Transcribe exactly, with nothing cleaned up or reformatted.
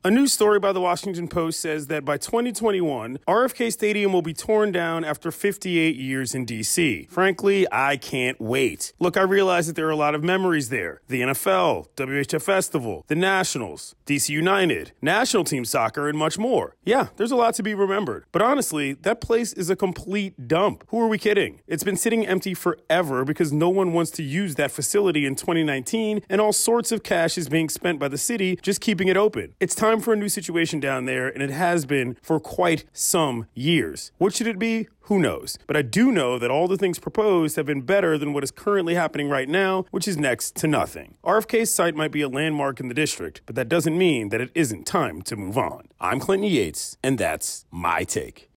A news story by the Washington Post says that by twenty twenty-one, R F K Stadium will be torn down after fifty-eight years in D C. Frankly, I can't wait. Look, I realize that there are a lot of memories there. The N F L, W H F Festival, the Nationals, D C United, national team soccer, and much more. Yeah, there's a lot to be remembered. But honestly, that place is a complete dump. Who are we kidding? It's been sitting empty forever because no one wants to use that facility in twenty nineteen, and all sorts of cash is being spent by the city just keeping it open. It's time for a new situation down there, and it has been for quite some years. What should it be? Who knows? But I do know that all the things proposed have been better than what is currently happening right now, which is next to nothing. R F K's site might be a landmark in the district, but that doesn't mean that it isn't time to move on. I'm Clinton Yates, and that's my take.